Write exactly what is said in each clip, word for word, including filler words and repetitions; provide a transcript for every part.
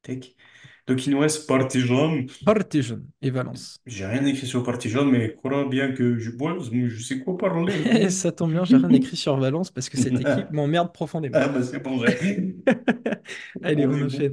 Tac. Donc il nous reste Partizan. Partizan et Valence. J'ai rien écrit sur Partizan, mais crois bien que je bosse, mais je sais quoi parler. Ça tombe bien, j'ai rien écrit sur Valence parce que cette équipe m'emmerde profondément. Ah bah c'est bon, j'ai. Allez, On on est bon. enchaîne.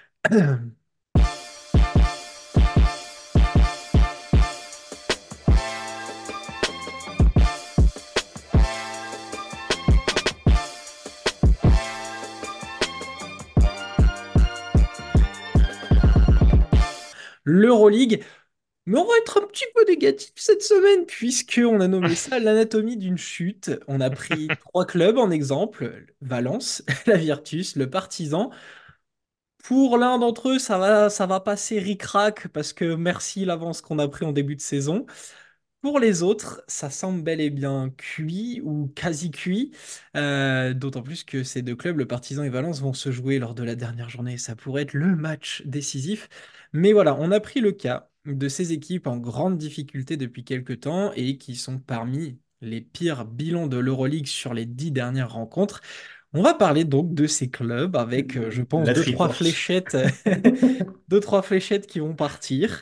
L'Euroleague. Mais on va être un petit peu négatif cette semaine, puisqu'on a nommé ça l'anatomie d'une chute. On a pris trois clubs en exemple, Valence, la Virtus, le Partizan. Pour l'un d'entre eux, ça va, ça va passer ric-rac, parce que merci l'avance qu'on a pris en début de saison. Pour les autres, ça semble bel et bien cuit ou quasi cuit, euh, d'autant plus que ces deux clubs, le Partizan et Valence, vont se jouer lors de la dernière journée. Ça pourrait être le match décisif. Mais voilà, on a pris le cas de ces équipes en grande difficulté depuis quelques temps et qui sont parmi les pires bilans de l'Euroleague sur les dix dernières rencontres. On va parler donc de ces clubs avec, euh, je pense, La deux, trois triforce. fléchettes, deux, trois fléchettes qui vont partir.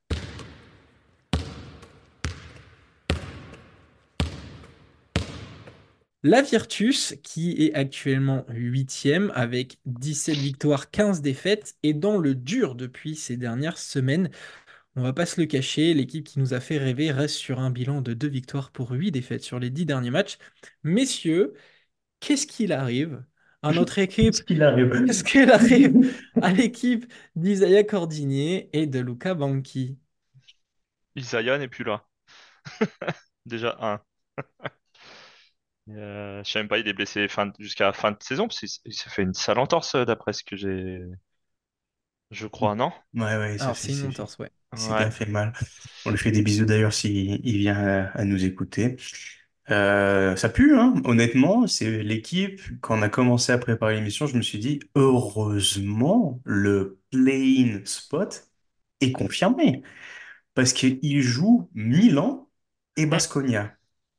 La Virtus, qui est actuellement huitième avec dix-sept victoires, quinze défaites, est dans le dur depuis ces dernières semaines. On va pas se le cacher, l'équipe qui nous a fait rêver reste sur un bilan de deux victoires pour huit défaites sur les dix derniers matchs. Messieurs, qu'est-ce qu'il arrive à notre Qu'est-ce équipe? qu'il arrive? Qu'est-ce qu'il arrive à l'équipe d'Isaiah Cordinier et de Luca Banchi? Isaiah n'est plus là. Déjà un. Euh, je sais même pas, il est blessé fin, jusqu'à la fin de saison, parce qu'il s- il s'est fait une sale entorse euh, d'après ce que j'ai. Je crois, non? Ouais, ouais, ça Alors, fait, c'est une c'est fait. entorse, ouais. C'est bien Ouais. fait mal. On lui fait des bisous d'ailleurs s'il il vient à, à nous écouter. Euh, ça pue, hein. Honnêtement, c'est l'équipe. Quand on a commencé à préparer l'émission, je me suis dit, heureusement, le play-in spot est confirmé. Parce qu'il joue Milan et Hum. Basconia.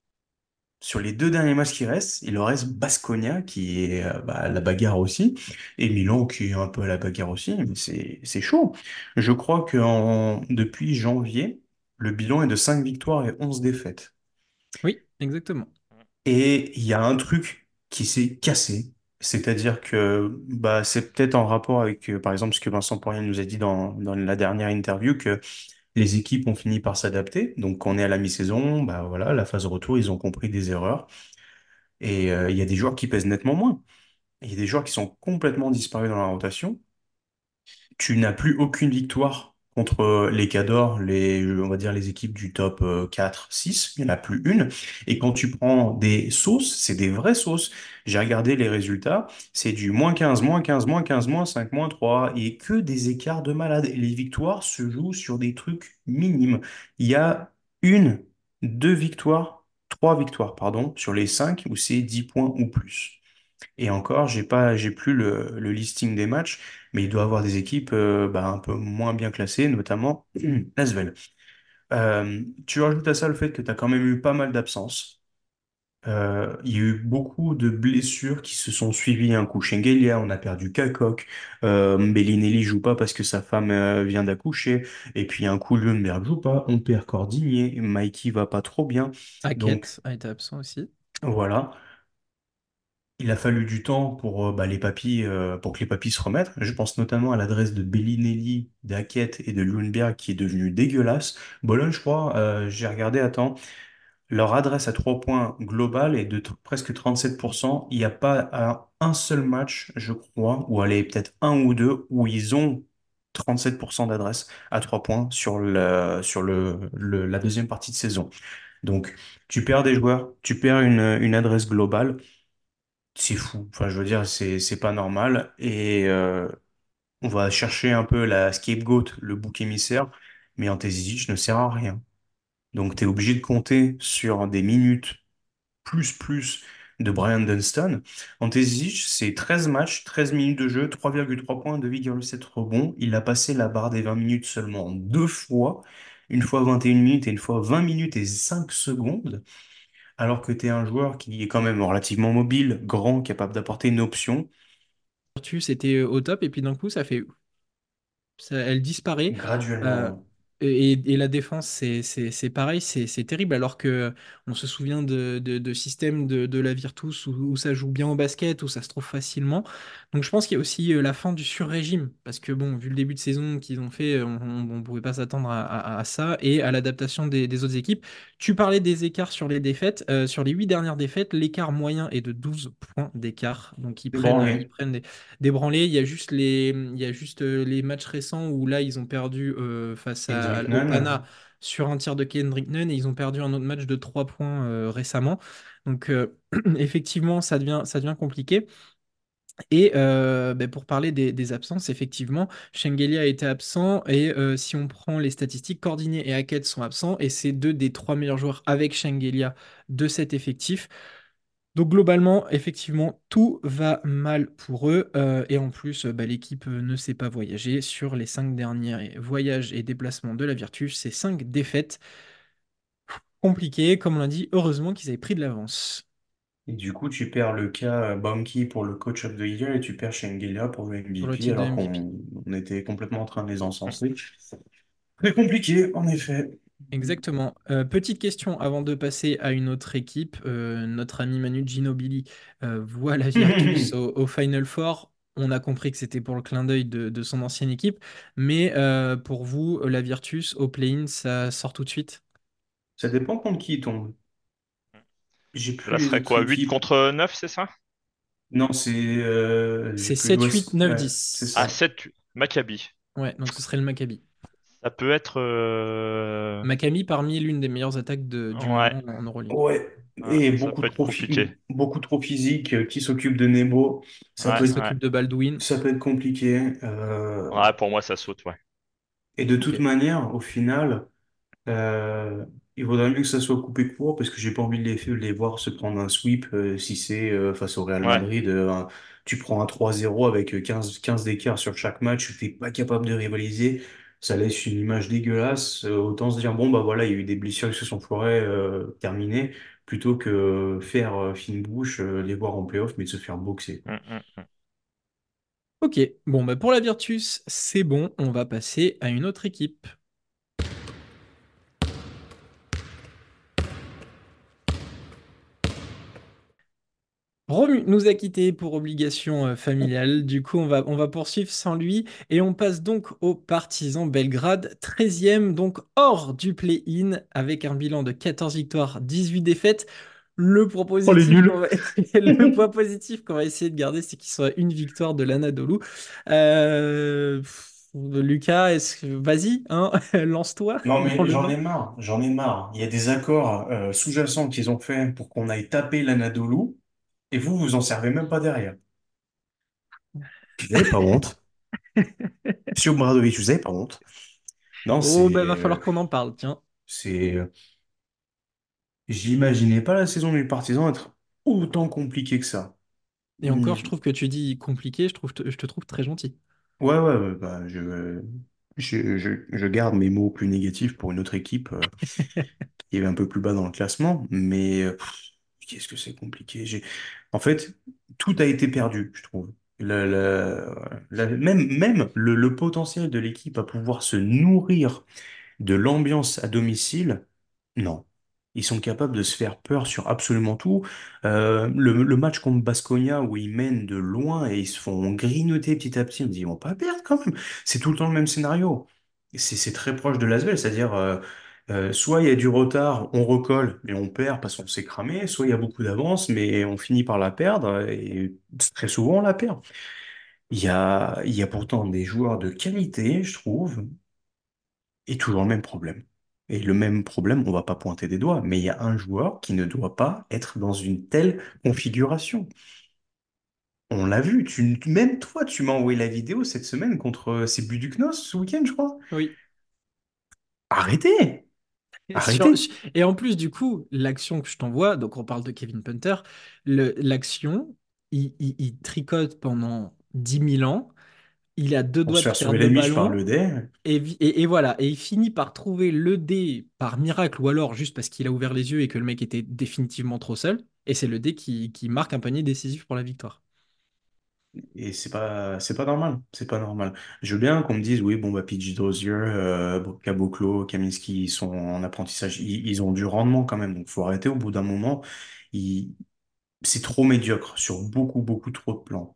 Sur les deux derniers matchs qui restent, il leur reste Basconia qui est euh, bah, à la bagarre aussi, et Milan qui est un peu à la bagarre aussi, mais c'est c'est chaud. Je crois que en, depuis janvier, le bilan est de cinq victoires et onze défaites. Oui, exactement. Et il y a un truc qui s'est cassé, c'est-à-dire que bah, c'est peut-être en rapport avec, euh, par exemple, ce que Vincent Poirier nous a dit dans, dans la dernière interview, que les équipes ont fini par s'adapter. Donc, quand on est à la mi-saison, bah voilà, la phase retour, ils ont compris des erreurs. Et euh, il y a des joueurs qui pèsent nettement moins. Il y a des joueurs qui sont complètement disparus dans la rotation. Tu n'as plus aucune victoire contre euh, les Cadors, les, on va dire les équipes du top euh, quatre, six. Il n'y en a plus une. Et quand tu prends des sauces, c'est des vraies sauces. J'ai regardé les résultats. C'est du moins quinze, moins quinze, moins quinze, moins cinq, moins trois. Et que des écarts de malade. Et les victoires se jouent sur des trucs minimes. Il y a une, deux victoires, trois victoires, pardon, sur les cinq où c'est dix points ou plus. Et encore, j'ai pas, j'ai plus le, le listing des matchs, mais il doit y avoir des équipes euh, bah, un peu moins bien classées, notamment l'Asvel. Euh, tu rajoutes à ça le fait que tu as quand même eu pas mal d'absences. Euh, il y a eu beaucoup de blessures qui se sont suivies. Un coup Schengelia, on a perdu Kakok. Euh, Bellinelli joue pas parce que sa femme euh, vient d'accoucher. Et puis un coup Lundberg joue pas. On perd Cordigné. Mikey va pas trop bien. Donc Hackett a été absent aussi. voilà. Il a fallu du temps pour, euh, bah, les papys, euh, pour que les papys se remettent. Je pense notamment à l'adresse de Bellinelli, d'Hackett et de Lundberg qui est devenue dégueulasse. Bologne, je crois, euh, j'ai regardé, attends, leur adresse à trois points globale est de t- presque trente-sept pour cent. Il n'y a pas un, un seul match, je crois, ou allez, peut-être un ou deux, où ils ont trente-sept pour cent d'adresse à trois points sur le, sur le, le- la deuxième partie de saison. Donc, tu perds des joueurs, tu perds une, une adresse globale. C'est fou. Enfin, je veux dire, c'est c'est pas normal. Et euh, on va chercher un peu la scapegoat, le bouc émissaire, mais Ante ne sert à rien. Donc, tu es obligé de compter sur des minutes plus plus de Brian Dunston. Ante c'est treize matchs, treize minutes de jeu, trois virgule trois points, deux virgule sept rebonds. Il a passé la barre des vingt minutes seulement deux fois, une fois vingt et une minutes et une fois vingt minutes et cinq secondes. Alors que tu es un joueur qui est quand même relativement mobile, grand, capable d'apporter une option. Virtus était au top et puis d'un coup, ça fait Ça- elle disparaît. Euh, Graduellement. et, et la défense, c'est c'est- c'est pareil, c'est c'est terrible. Alors que on se souvient de, de, de systèmes de, de la Virtus où, où ça joue bien au basket, où ça se trouve facilement. Donc je pense qu'il y a aussi euh, la fin du sur-régime. Parce que bon, vu le début de saison qu'ils ont fait, on ne pouvait pas s'attendre à, à- à ça et à l'adaptation des, des autres équipes. Tu parlais des écarts sur les défaites. Euh, sur les huit dernières défaites, l'écart moyen est de douze points d'écart. Donc ils C'est prennent, euh, ils branlé. prennent débranlé. Il y a juste les, il y a juste euh, les matchs récents où là, ils ont perdu euh, face à, Kendrick au Nunn. Pana sur un tir de Kendrick Nunn et ils ont perdu un autre match de trois points euh, récemment. Donc, euh, effectivement, ça devient, ça devient compliqué. Et euh, ben, pour parler des, des absences, effectivement, Shengelia a été absent et euh, si on prend les statistiques, Cordinet et Hackett sont absents et c'est deux des trois meilleurs joueurs avec Shengelia de cet effectif. Donc globalement, effectivement, tout va mal pour eux. Euh, et en plus, euh, bah, l'équipe euh, ne sait pas voyager. Sur les cinq derniers voyages et déplacements de la Virtus, c'est cinq défaites compliquées. Comme on l'a dit, heureusement qu'ils avaient pris de l'avance Et du coup, tu perds le cas euh, Bamki pour le coach of the year et tu perds Shengelia pour le pour le M V P titre de alors M V P. qu'on on était complètement en train de les encenser. Très compliqué, en effet. Exactement. Euh, petite question avant de passer à une autre équipe. Euh, notre ami Manu Ginobili euh, voit la Virtus au, au Final Four. On a compris que c'était pour le clin d'œil de, de son ancienne équipe. Mais euh, pour vous, la Virtus au play-in, ça sort tout de suite? Ça dépend contre qui il tombe. J'ai plus Là, ce les serait autres quoi? Huit équipes. contre neuf, c'est ça? Non, c'est euh, j'ai C'est plus. sept, Ouais, huit, c'est neuf, ouais, c'est dix. Ah, ça. sept Maccabi. Ouais, donc ce serait le Maccabi. Ça peut être... euh, Maccabi parmi l'une des meilleures attaques de- du Ouais, moment en Euroleague. Ouais, ouais, et ça beaucoup peut être trop, compliqué. phy- beaucoup trop physique, euh, qui s'occupe de Nebo, ça Ouais, peut Qui être, ouais. s'occupe de Baldwin. ça peut être compliqué. euh, Ouais, pour moi, ça saute, ouais. et de toute Ok. manière, au final, euh, il vaudrait mieux que ça soit coupé court parce que j'ai pas envie de les, de les voir se prendre un sweep euh, si c'est euh, face au Real Ouais. Madrid. Euh, un- tu prends un trois zéro avec quinze quinze d'écart sur chaque match, tu n'es pas capable de rivaliser. Ça laisse une image dégueulasse. Euh, autant se dire, bon, bah voilà, il y a eu des blessures qui se sont foirées, euh, terminées, plutôt que faire euh, fine bouche, euh, les voir en playoff, mais de se faire boxer, quoi. Mm, mm, mm. Ok, bon, bah pour la Virtus, c'est bon. On va passer à une autre équipe. Romu nous a quittés pour obligation euh, familiale. Du coup, on va, on va poursuivre sans lui. Et on passe donc au Partizan Belgrade, treizième, donc hors du play-in, avec un bilan de quatorze victoires, dix-huit défaites. Le point Oh, les positif qu'on nuls! va... le point positif qu'on va essayer de garder, c'est qu'il soit une victoire de l'Anadolu. Euh, pff, Lucas, est-ce que... vas-y, hein, lance-toi Non, dans mais le j'en bain. ai marre, j'en ai marre. Il y a des accords euh, sous-jacents qu'ils ont fait pour qu'on aille taper l'Anadolu, et vous, vous en servez même pas derrière. Vous avez pas honte? Monsieur Obradovic, vous avez pas honte? Non, Oh, bah c'est, va falloir euh, qu'on en parle, tiens. c'est, euh, j'imaginais pas la saison du Partizan être autant compliquée que ça. Et encore, Hmm. je trouve que tu dis compliqué, je trouve, je te trouve très gentil. Ouais, ouais, ouais, bah, je, je, je, je garde mes mots plus négatifs pour une autre équipe euh, qui est un peu plus bas dans le classement, mais euh, pff, qu'est-ce que c'est compliqué. J'ai, en fait, tout a été perdu, je trouve. Le, le- la- même, même le, le potentiel de l'équipe à pouvoir se nourrir de l'ambiance à domicile, non. Ils sont capables de se faire peur sur absolument tout. Euh, le, le match contre Baskonia où ils mènent de loin et ils se font grignoter petit à petit, on dit ils vont pas perdre quand même. C'est tout le temps le même scénario. Et C'est c'est très proche de l'Asvel, c'est-à-dire euh, euh, soit il y a du retard, on recolle mais on perd parce qu'on s'est cramé, soit il y a beaucoup d'avance mais on finit par la perdre et très souvent on la perd. Il y a, il y a pourtant des joueurs de qualité, je trouve, et toujours le même problème. Et le même problème, on va pas pointer des doigts, mais il y a un joueur qui ne doit pas être dans une telle configuration. On l'a vu, tu, même toi, tu m'as envoyé la vidéo cette semaine contre euh, ces Buduknos ce week-end, je crois. Oui. Arrêtez! Sur- Arrêtez! sur- et en plus, du coup, l'action que je t'envoie, donc on parle de Kevin Punter, le- l'action, il, il- il tricote pendant dix mille ans, il a deux On doigts se de fait sauver perdre la le miche par ballon, le dé. et, vi- et- et voilà, et il finit par trouver le dé par miracle, ou alors juste parce qu'il a ouvert les yeux et que le mec était définitivement trop seul, et c'est le dé qui, qui marque un panier décisif pour la victoire. Et c'est pas, c'est pas normal. C'est pas normal. Je veux bien qu'on me dise, oui, bon, bah, P J Dozier, euh, Caboclo, Kaminski, ils sont en apprentissage. Ils, ils ont du rendement quand même. Donc, faut arrêter au bout d'un moment. Ils- C'est trop médiocre sur beaucoup, beaucoup trop de plans.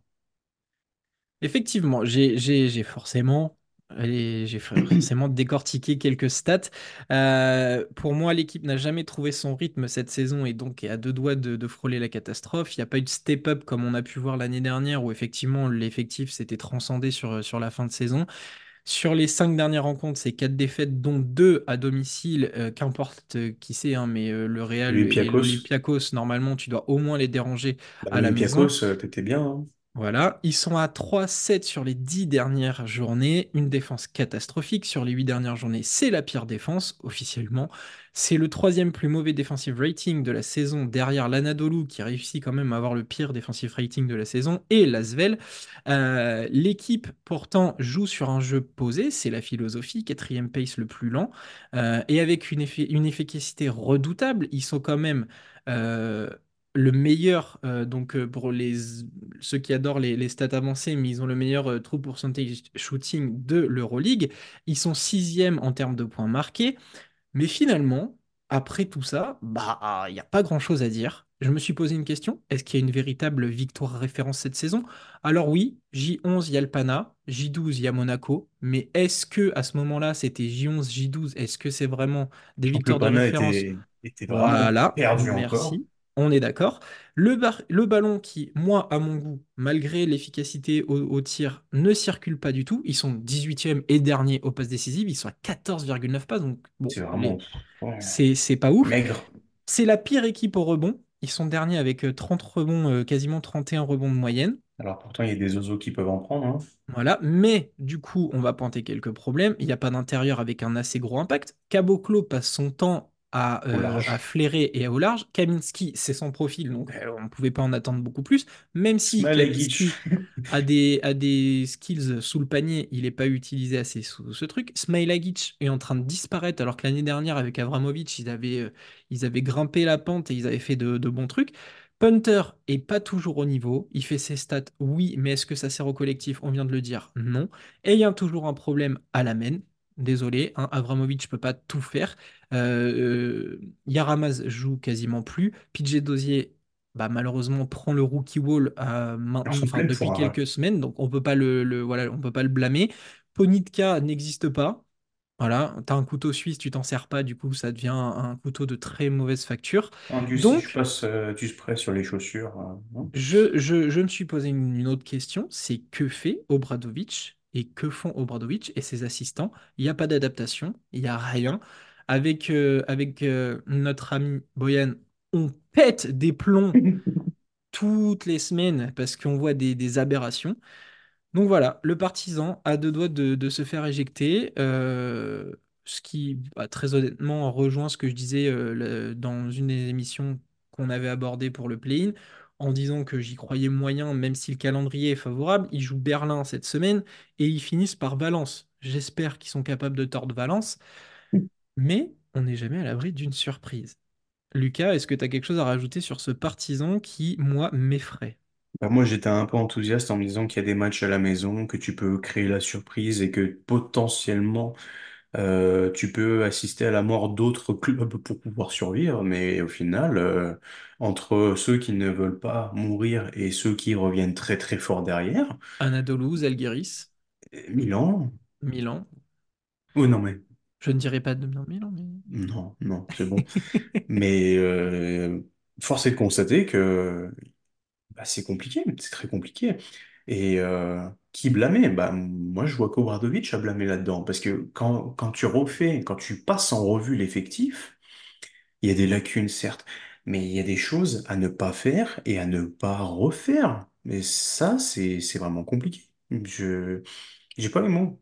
Effectivement, j'ai j'ai- j'ai forcément, allez, j'ai forcément décortiqué quelques stats. Euh, pour moi, l'équipe n'a jamais trouvé son rythme cette saison et donc est à deux doigts de, de frôler la catastrophe. Il n'y a pas eu de step-up comme on a pu voir l'année dernière où effectivement l'effectif s'était transcendé sur, sur la fin de saison. Sur les cinq dernières rencontres, c'est quatre défaites, dont deux à domicile. Euh, qu'importe euh, qui c'est, hein, mais euh, le Real et Olympiakos, l'Olympiakos, normalement, tu dois au moins les déranger bah, à la maison. l'Olympiakos, euh, t'étais bien, hein. Voilà, ils sont à trois sept sur les dix dernières journées, une défense catastrophique sur les huit dernières journées, c'est la pire défense officiellement. C'est le troisième plus mauvais defensive rating de la saison derrière l'Anadolu qui réussit quand même à avoir le pire defensive rating de la saison et l'Asvel. Euh, l'équipe pourtant joue sur un jeu posé, c'est la philosophie, quatrième pace le plus lent, euh, et avec une, effi- une efficacité redoutable, ils sont quand même... euh, le meilleur, euh, donc euh, pour les, ceux qui adorent les, les stats avancées, mais ils ont le meilleur euh, true percentage shooting de l'Euroleague. Ils sont sixième en termes de points marqués. Mais finalement, après tout ça, bah, il n'y a pas grand-chose à dire. Je me suis posé une question. Est-ce qu'il y a une véritable victoire référence cette saison? Alors oui, J onze, il y a le Pana, J douze, il y a Monaco. Mais est-ce que à ce moment-là, c'était J onze, J douze? Est-ce que c'est vraiment des Je trouve que le victoires de Pana référence? était, était vraiment Voilà, perdu encore. merci. On est d'accord. Le, bar- le ballon qui, moi, à mon goût, malgré l'efficacité au, au tir, ne circule pas du tout. Ils sont dix-huitième et dernier aux passes décisives. Ils sont à quatorze virgule neuf passes. Donc, bon, C'est vraiment, les... pff, ouais, c'est c'est pas ouf. maigre. C'est la pire équipe au rebond. Ils sont derniers avec euh, trente rebonds, euh, quasiment trente et un rebonds de moyenne. Alors pourtant, il y a des oiseaux qui peuvent en prendre, hein. Voilà, mais du coup, on va pointer quelques problèmes. Il n'y a pas d'intérieur avec un assez gros impact. Caboclo passe son temps à, Au euh, à large. flairer et à au large. Kaminski, c'est son profil, donc euh, on ne pouvait pas en attendre beaucoup plus. Même si Smailagic. Kaminski a des, a des skills sous le panier, il n'est pas utilisé assez sous ce truc. Smailagic est en train de disparaître, alors que l'année dernière, avec Avramovic, ils avaient, euh, ils avaient grimpé la pente et ils avaient fait de de bons trucs. Punter est pas toujours au niveau. Il fait ses stats, oui, mais est-ce que ça sert au collectif? On vient de le dire, non. Et il y a toujours un problème à la main. Désolé, hein, Abramovich peut pas tout faire. Euh, euh, Yaramaz joue quasiment plus. P J Dozier, bah, malheureusement, prend le rookie wall euh, En maintenant, enfin, pleine depuis foire. quelques semaines, donc on peut pas le, le- voilà, on peut pas le blâmer. Ponitka n'existe pas. Voilà, t'as un couteau suisse, tu t'en sers pas, du coup, ça devient un, un couteau de très mauvaise facture. Hein, du, si je Donc, passe euh, du spray sur les chaussures, euh, hein. je, je- je me suis posé une, une autre question, c'est que fait Obradovic et que font Obradovic et ses assistants? Il n'y a pas d'adaptation, il n'y a rien. Avec, euh, avec euh, notre ami Boyan, on pète des plombs toutes les semaines parce qu'on voit des, des aberrations. Donc voilà, le partisan a deux doigts de, de se faire éjecter, euh, ce qui, bah, très honnêtement, rejoint ce que je disais euh, le- dans une des émissions qu'on avait abordées pour le play-in, en disant que j'y croyais moyen, même si le calendrier est favorable. Ils jouent Berlin cette semaine et ils finissent par Valence. J'espère qu'ils sont capables de tordre Valence, mais on n'est jamais à l'abri d'une surprise. Lucas, est-ce que tu as quelque chose à rajouter sur ce partisan qui, moi, m'effraie? Bah, moi, j'étais un peu enthousiaste en me disant qu'il y a des matchs à la maison, que tu peux créer la surprise et que potentiellement euh, tu peux assister à la mort d'autres clubs pour pouvoir survivre. Mais au final, euh, entre ceux qui ne veulent pas mourir et ceux qui reviennent très très fort derrière, Anadolu, Zalgiris, Milan. Milan. Oh non mais Je ne dirais pas de Milan, mais... non non c'est bon. Mais euh, force est de constater que bah, c'est compliqué, c'est très compliqué. Et euh, qui blâmer? Bah, moi, je vois qu'Obradovic a blâmé là-dedans. Parce que quand, quand tu refais, quand tu passes en revue l'effectif, il y a des lacunes, certes, mais il y a des choses à ne pas faire et à ne pas refaire. Mais ça, c'est, c'est vraiment compliqué. Je, j'ai pas les mots.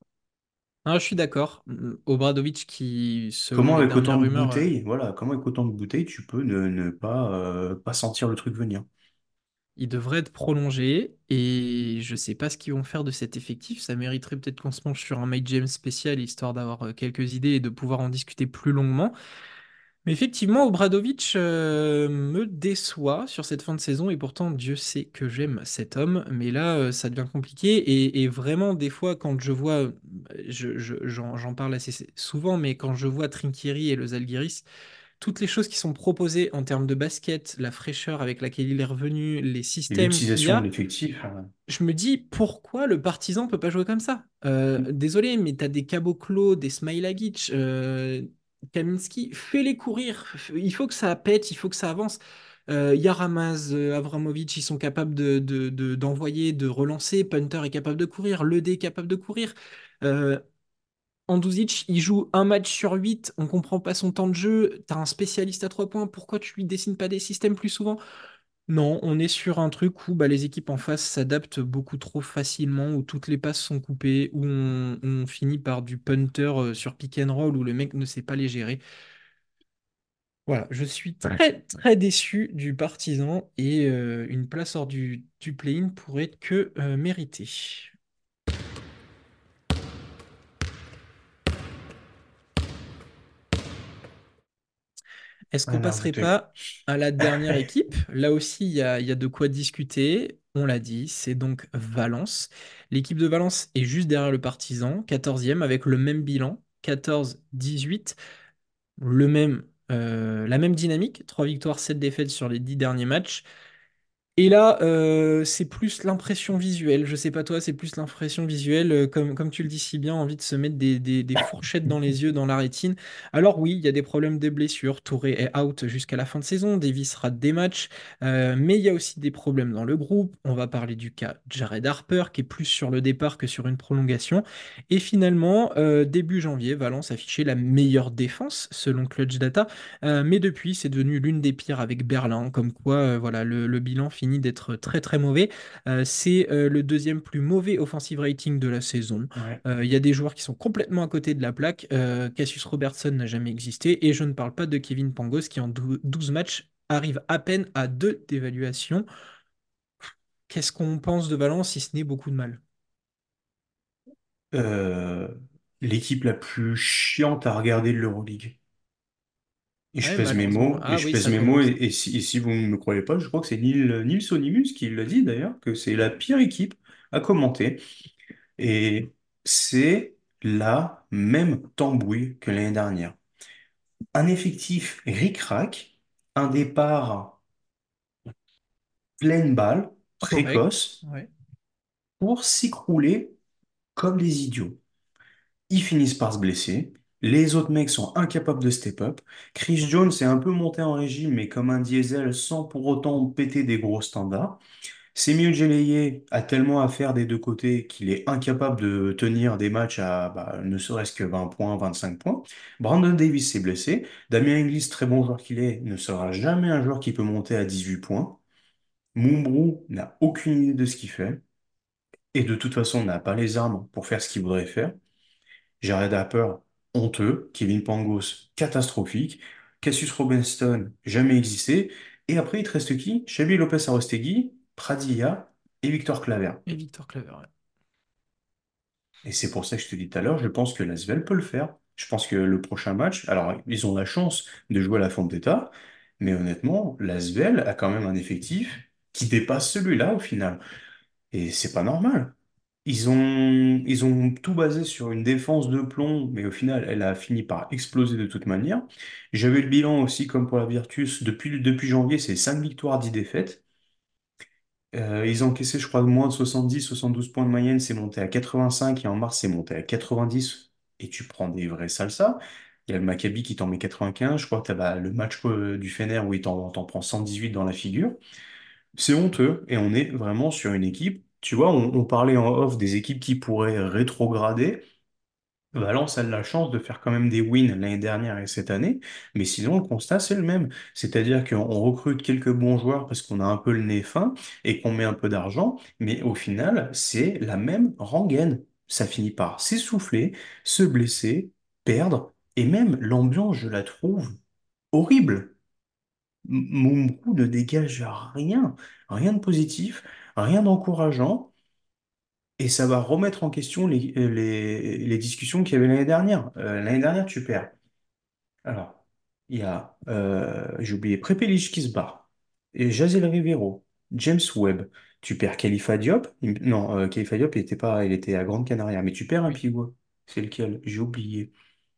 Ah, je suis d'accord. Obradovic qui, selon Comment, les avec autant dernières de rumeurs, euh, bouteilles, voilà, comment avec autant de bouteilles, tu peux ne, ne pas, euh, pas sentir le truc venir? il devrait être prolongé et je sais pas ce qu'ils vont faire de cet effectif. Ça mériterait peut-être qu'on se penche sur un Mike James spécial histoire d'avoir euh, quelques idées et de pouvoir en discuter plus longuement. Mais effectivement, Obradovic euh, me déçoit sur cette fin de saison et pourtant Dieu sait que j'aime cet homme. Mais là, euh, ça devient compliqué et, et vraiment, des fois, quand je vois, je, je- j'en, j'en parle assez souvent, mais quand je vois Trinkieri et le Zalgiris, toutes les choses qui sont proposées en termes de basket, la fraîcheur avec laquelle il est revenu, les Et systèmes qu'il y l'utilisation de a, l'effectif, hein. je me dis pourquoi le Partizan peut pas jouer comme ça? Euh, désolé, mais t'as des Caboclo, des Smailagic, euh, Kaminski, fais-les courir. Il faut que ça pète, il faut que ça avance. Euh, Yaramaz, euh, Avramovic, ils sont capables de, de- de- d'envoyer, de relancer. Punter est capable de courir. Ledé est capable de courir. Euh, Andouzic, il joue un match sur huit. On comprend pas son temps de jeu. T'as un spécialiste à trois points. Pourquoi tu lui dessines pas des systèmes plus souvent? Non, on est sur un truc où bah, les équipes en face s'adaptent beaucoup trop facilement, où toutes les passes sont coupées, où on, on finit par du punter euh, sur pick and roll, où le mec ne sait pas les gérer. Voilà, je suis très très déçu du Partizan et euh, une place hors du, du play-in pourrait être que euh, méritée. Est-ce qu'on Voilà, passerait bouteille. pas à la dernière équipe? Là aussi, il y a, il y a de quoi discuter. On l'a dit, c'est donc Valence. L'équipe de Valence est juste derrière le Partizan, quatorzième, avec le même bilan, quatorze dix-huit, le même, euh, la même dynamique, trois victoires, sept défaites sur les dix derniers matchs. Et là, euh, c'est plus l'impression visuelle. Je sais pas toi, c'est plus l'impression visuelle, euh, comme, comme tu le dis si bien, envie de se mettre des, des- des fourchettes dans les yeux, dans la rétine. Alors oui, il y a des problèmes de blessures. Touré est out jusqu'à la fin de saison. Davis rate des matchs. Euh, mais il y a aussi des problèmes dans le groupe. On va parler du cas Jared Harper, qui est plus sur le départ que sur une prolongation. Et finalement, euh, début janvier, Valence affichait la meilleure défense, selon Clutch Data. Euh, mais depuis, c'est devenu l'une des pires avec Berlin, comme quoi euh, voilà, le, le bilan finit d'être très très mauvais. Euh, c'est euh, le deuxième plus mauvais offensive rating de la saison. Ouais. Euh, Il y a des joueurs qui sont complètement à côté de la plaque. Euh, Cassius Robertson n'a jamais existé, et je ne parle pas de Kevin Pangos qui en dou- douze matchs arrive à peine à deux d'évaluation. Qu'est-ce qu'on pense de Valence si ce n'est beaucoup de mal? Euh, L'équipe la plus chiante à regarder de l'Euroleague. Et je Ouais, pèse mes malheureusement. mots, et Ah je oui, pèse ça mes mots, et, commence. et si, et si vous ne me croyez pas, je crois que c'est Nils, Nils Onimus qui l'a dit d'ailleurs, que c'est la pire équipe à commenter. Et c'est la même tambouille que l'année dernière. Un effectif ric-rac, un départ pleine balle, Correct. précoce, Ouais. pour s'écrouler comme des idiots. Ils finissent par se blesser. Les autres mecs sont incapables de step up. Chris Jones est un peu monté en régime, mais comme un diesel, sans pour autant péter des gros standards. Semi Ojeleye a tellement à faire des deux côtés qu'il est incapable de tenir des matchs à bah, ne serait-ce que vingt points, vingt-cinq points. Brandon Davis s'est blessé. Damien Inglis, très bon joueur qu'il est, ne sera jamais un joueur qui peut monter à dix-huit points. Mumbrou n'a aucune idée de ce qu'il fait. Et de toute façon, n'a pas les armes pour faire ce qu'il voudrait faire. Jared Harper, honteux. Kevin Pangos, catastrophique. Cassius Robinson, jamais existé. Et après, il te reste qui? Xabi Lopez Arostegui, Pradilla et Victor Claver. Et Victor Claver. Ouais. Et c'est pour ça que je te dis tout à l'heure, je pense que l'Asvel peut le faire. Je pense que le prochain match, alors ils ont la chance de jouer à la Fonteta, mais honnêtement, l'Asvel a quand même un effectif qui dépasse celui-là au final. Et c'est pas normal. Ils ont, ils ont tout basé sur une défense de plomb, mais au final, elle a fini par exploser de toute manière. J'avais le bilan aussi, comme pour la Virtus, depuis, depuis janvier, c'est cinq victoires, dix défaites. Euh, ils ont encaissé, je crois, moins de soixante-dix, soixante-douze points de moyenne, c'est monté à quatre-vingt-cinq, et en mars, c'est monté à quatre-vingt-dix, et tu prends des vrais salsas. Il y a le Maccabi qui t'en met quatre-vingt-quinze, je crois que tu as le match euh, du Fener où il t'en t'en prend cent dix-huit dans la figure. C'est honteux et on est vraiment sur une équipe. Tu vois, on, on parlait en off des équipes qui pourraient rétrograder. Valence a de la chance de faire quand même des wins l'année dernière et cette année, mais sinon le constat c'est le même. C'est-à-dire qu'on on recrute quelques bons joueurs parce qu'on a un peu le nez fin et qu'on met un peu d'argent, mais au final c'est la même rengaine. Ça finit par s'essouffler, se blesser, perdre, et même l'ambiance je la trouve horrible. M- Mumbrou ne dégage rien, rien de positif, rien d'encourageant, et ça va remettre en question les, les, les discussions qu'il y avait l'année dernière. Euh, l'année dernière, tu perds. Alors, Il y a, euh, j'ai oublié, Prepelic qui se barre. Et Jazel Rivero, James Webb. Tu perds Khalifa Diop. Il me- Non, euh, Khalifa Diop, il était pas, il était à Grande Canaria. Mais tu perds un Oui. pivot. C'est lequel? J'ai oublié.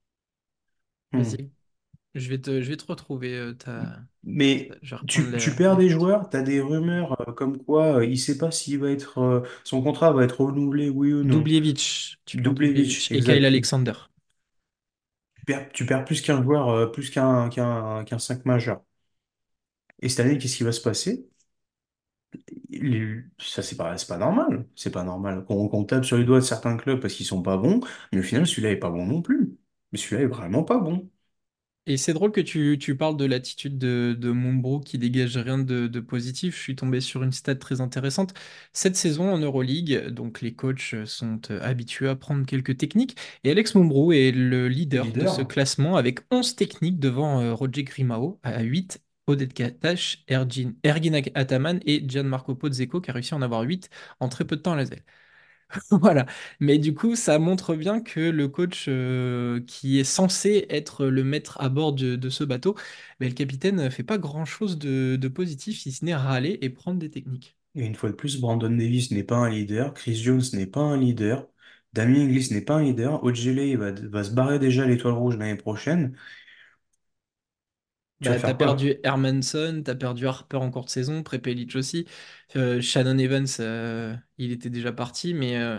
Hmm. Vas-y, je vais te, je vais te retrouver. euh, ta- Mais Je vais reprendre tu, tu les, perds les des fiches. joueurs, tu as des rumeurs euh, comme quoi euh, il sait pas s'il va être, euh, son contrat va être renouvelé, oui ou non. Dubljevic, tu perds Dubljevic, Dubljevic et Kyle exact. Alexander. Tu perds, tu perds plus qu'un joueur, euh, plus qu'un qu'un qu'un cinq majeur. Et cette année, qu'est-ce qui va se passer? Il- Ça, c'est pas, c'est pas normal. C'est pas normal. Qu'on qu'on tape sur les doigts de certains clubs parce qu'ils sont pas bons, mais au final, celui-là est pas bon non plus. Mais celui-là est vraiment pas bon. Et c'est drôle que tu, tu parles de l'attitude de, de Mumbrou qui dégage rien de, de positif. Je suis tombé sur une stat très intéressante. Cette saison en Euroleague, donc les coachs sont euh, habitués à prendre quelques techniques. Et Alex Mumbrou est le Le leader de ce leader. classement avec onze techniques devant euh, Roger Grimao à huit, Oded Katash, Ergin, Ergin Ataman et Gianmarco Pozzecco qui a réussi à en avoir huit en très peu de temps à la Voilà. Mais du coup, ça montre bien que le coach euh, qui est censé être le maître à bord de, de ce bateau, ben, le capitaine ne fait pas grand-chose de, de positif, si ce n'est râler et prendre des techniques. Et une fois de plus, Brandon Davis n'est pas un leader, Chris Jones n'est pas un leader, Damien Inglis n'est pas un leader, Ojele va, va se barrer déjà à l'Étoile Rouge l'année prochaine. Tu vas Bah, t'as faire quoi? perdu Hermanson, t'as perdu Harper en courte saison, Prepelic aussi. Euh, Shannon Evans, euh, il était déjà parti, mais euh,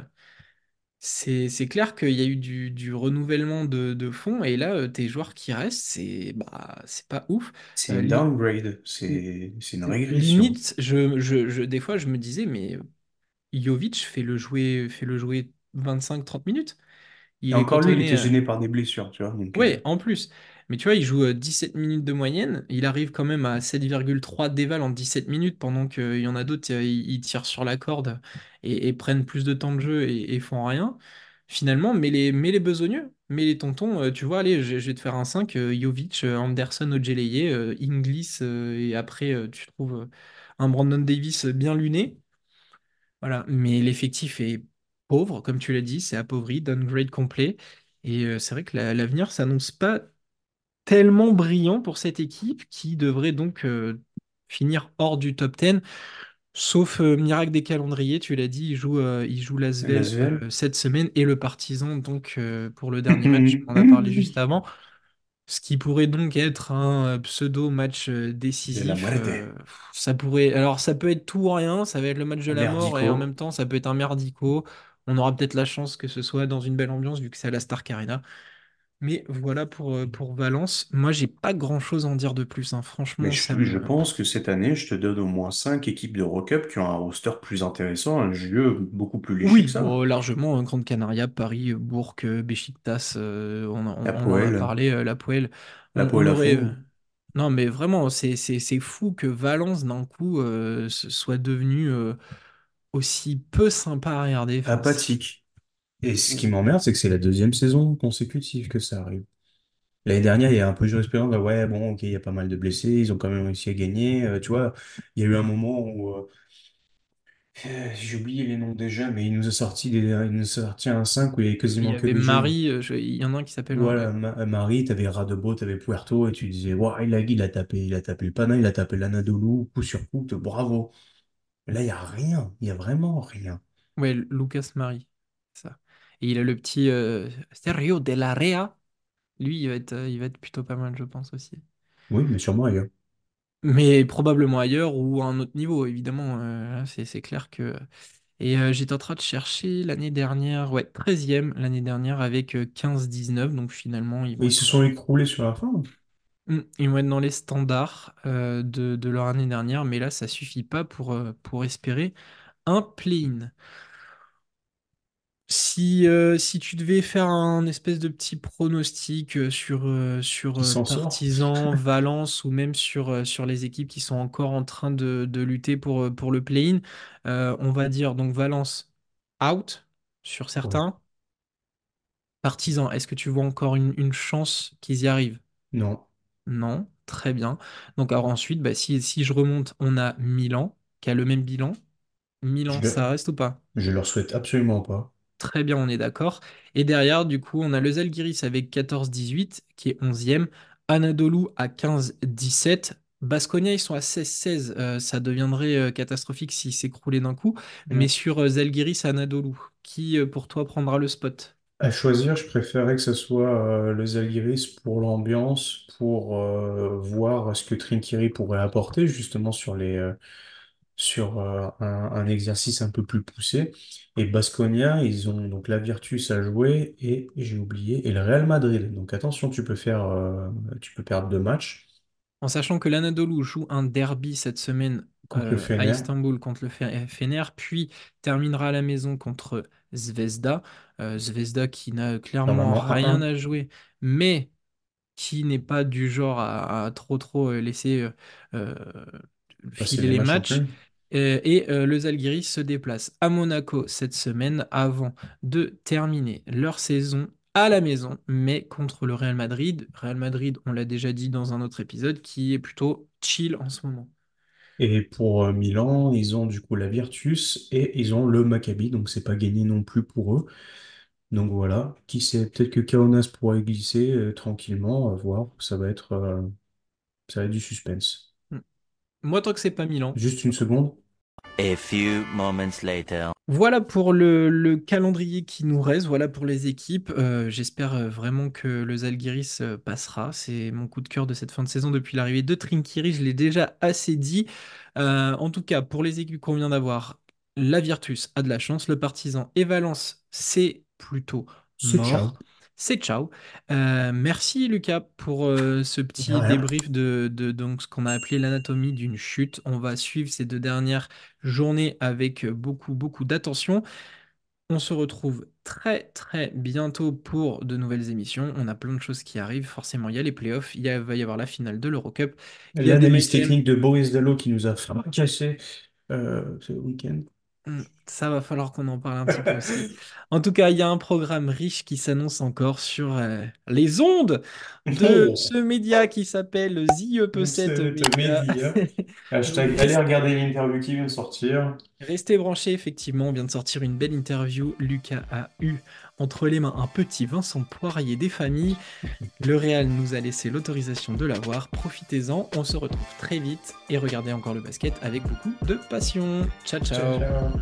c'est, c'est clair qu'il y a eu du, du renouvellement de, de fonds, et là, euh, tes joueurs qui restent, c'est bah, c'est pas ouf. C'est Euh, une li- downgrade, c'est c'est une régression. Limite, je, je, je- des fois, je me disais, mais Jovic fait le jouer, fait le jouer vingt-cinq trente minutes. Et Il est encore lui, il cotonné. était euh, gêné par des blessures, tu vois. Donc, euh, Ouais, en plus. Mais tu vois, il joue euh, dix-sept minutes de moyenne. Il arrive quand même à sept virgule trois déval en dix-sept minutes, pendant qu'il y en a d'autres, euh, ils, ils tirent sur la corde et, et prennent plus de temps de jeu et, et font rien. Finalement, mais les, mais les besogneux, mais les tontons, euh, tu vois, allez, je, je vais te faire un cinq euh, Jovic, euh, Anderson, Ojeleye, euh, Inglis, euh, et après, euh, tu trouves euh, un Brandon Davis bien luné. Voilà, mais l'effectif est pauvre, comme tu l'as dit, c'est appauvri, downgrade complet. Et euh, c'est vrai que la- l'avenir s'annonce pas tellement brillant pour cette équipe qui devrait donc euh, finir hors du top dix, sauf euh, miracle des calendriers, tu l'as dit, il joue, euh, il joue l'Asvel Lasvel. euh, cette semaine et le Partizan donc euh, pour le dernier match, on en a parlé juste avant. Ce qui pourrait donc être un euh, pseudo match euh, De la décisif, euh, muerte. ça pourrait, alors ça peut être tout ou rien, ça va être le match de la mort et en même Merdico. temps ça peut être un merdico. On aura peut-être la chance que ce soit dans une belle ambiance vu que c'est à la Stark Arena. Mais voilà pour, euh, pour Valence. Moi, j'ai pas grand-chose à en dire de plus, hein. Mais Franchement, ça je, je me. pense que cette année, je te donne au moins cinq équipes d'Eurocup qui ont un roster plus intéressant, un jeu beaucoup plus léché que Oui, ça. bon, largement, hein, Grande Canaria, Paris, euh, Bourg, euh, Beşiktaş, euh, on, en La on en a Poel, parlé, euh, la Poel. la On, Poel on à aurait. euh, fond, Non, mais vraiment, c'est c'est- c'est fou que Valence, d'un coup, euh, se- soit devenu euh, aussi peu sympa à regarder. Enfin, c'est- apathique. Et ce qui m'emmerde, c'est que c'est la deuxième saison consécutive que ça arrive. L'année dernière, il y a un peu jurisprudence de ouais, bon, ok, il y a pas mal de blessés, ils ont quand même réussi à gagner. Euh, tu vois, il y a eu un moment où euh, euh, j'ai oublié les noms des jeunes, mais il nous a sorti des, il nous a sorti un cinq où il y avait il y quasiment que avait des jeunes. Marie, euh, je- il y en a un qui s'appelle. hein, Voilà, ouais. Ma- Marie, t'avais Radebo, t'avais Puerto, et tu disais, ouais, il a, il a tapé, il a tapé le Pana, il a tapé l'Anadolu, coup sur coup, te- bravo. Mais là, il y a rien, il y a vraiment rien. Ouais, Lucas Marie. Ça. Et il a le petit euh, Sergio de la Rea. Lui, il va être, euh, il va être plutôt pas mal, je pense aussi. Oui, mais sûrement ailleurs. Mais probablement ailleurs ou à un autre niveau, évidemment. euh, là, c'est c'est clair que. Et euh, j'étais en train de chercher l'année dernière, ouais, treizième l'année dernière avec euh, quinze dix-neuf. Donc finalement, ils Mais vont ils se être, sont écroulés sur la fin. Hmm, ils vont être dans les standards euh, de, de leur année dernière. Mais là, ça suffit pas pour, euh, pour espérer un play-in. Si, euh, si tu devais faire un espèce de petit pronostic euh, sur, euh, sur Qui euh, s'en sort? Partizan, Valence ou même sur, euh, sur les équipes qui sont encore en train de, de lutter pour, euh, pour le play-in, euh, on va dire donc Valence out sur Ouais. certains. Partizan, est-ce que tu vois encore une, une chance qu'ils y arrivent? Non. Non, très bien. Donc alors ensuite, bah, si, si je remonte, on a Milan qui a le même bilan. Je, Milan, le- ça reste ou pas? je leur souhaite absolument pas. Très bien, on est d'accord. Et derrière, du coup, on a le Zalgiris avec quatorze dix-huit, qui est onzième, Anadolu à quinze dix-sept. Baskonia, ils sont à seize seize. Euh, ça deviendrait euh, catastrophique s'ils s'écroulaient d'un coup. Mais Mm. sur euh, Zalgiris, Anadolu, qui euh, pour toi prendra le spot? À choisir, je préférais que ce soit euh, le Zalgiris pour l'ambiance, pour euh, voir ce que Trinkieri pourrait apporter justement sur les euh, sur euh, un, un exercice un peu plus poussé. Et Baskonia, ils ont donc la Virtus à jouer et j'ai oublié et le Real Madrid. Donc attention, tu peux faire euh, tu peux perdre deux matchs En sachant que l'Anadolu joue un derby cette semaine contre le euh, à Fener. Istanbul contre le Fe- Fener, puis terminera à la maison contre Zvezda. Euh, Zvezda qui n'a clairement Normalement rien un un à jouer, mais qui n'est pas du genre à, à trop trop euh, laisser euh, euh, passer filer les les matchs en matchs. plus. Euh, et euh, le Zalgiris se déplace à Monaco cette semaine avant de terminer leur saison à la maison, mais contre le Real Madrid. Real Madrid, on l'a déjà dit dans un autre épisode, qui est plutôt chill en ce moment. Et pour euh, Milan, ils ont du coup la Virtus et ils ont le Maccabi, donc c'est pas gagné non plus pour eux. Donc voilà, qui sait, peut-être que Kaunas pourrait glisser euh, tranquillement, à voir. Ça va être, euh, ça va être du suspense. Hmm. Moi, tant que c'est pas Milan. Juste une seconde. A few moments later. Voilà pour le, le calendrier qui nous reste, voilà pour les équipes. Euh, j'espère euh, vraiment que le Zalgiris euh, passera. C'est mon coup de cœur de cette fin de saison depuis l'arrivée de Trinkieri, je l'ai déjà assez dit. Euh, en tout cas, pour les équipes qu'on vient d'avoir, la Virtus a de la chance, le Partizan et Valence, c'est plutôt C'est mort. ciao. C'est ciao. Euh, merci Lucas pour euh, ce De petit rien. débrief de, de donc, ce qu'on a appelé l'anatomie d'une chute. On va suivre ces deux dernières journée avec beaucoup, beaucoup d'attention. On se retrouve très, très bientôt pour de nouvelles émissions. On a plein de choses qui arrivent. Forcément, il y a les playoffs, il y a- va y avoir la finale de l'Eurocup, il y a des L'analyse matchs. technique de Boris Dallo qui nous a fracassé euh, ce week-end. Hmm, Ça va falloir qu'on en parle un petit peu aussi. En tout cas, il y a un programme riche qui s'annonce encore sur euh, les ondes de Oh, ce média qui s'appelle The E P sept cette Media. média. Donc, Hashtag, allez restez regarder l'interview qui vient de sortir. Restez branchés, effectivement, on vient de sortir une belle interview. Lucas a eu entre les mains un petit Vincent Poirier des familles. Le Real nous a laissé l'autorisation de l'avoir. Profitez-en, on se retrouve très vite et regardez encore le basket avec beaucoup de passion. Ciao, Ciao, ciao. ciao.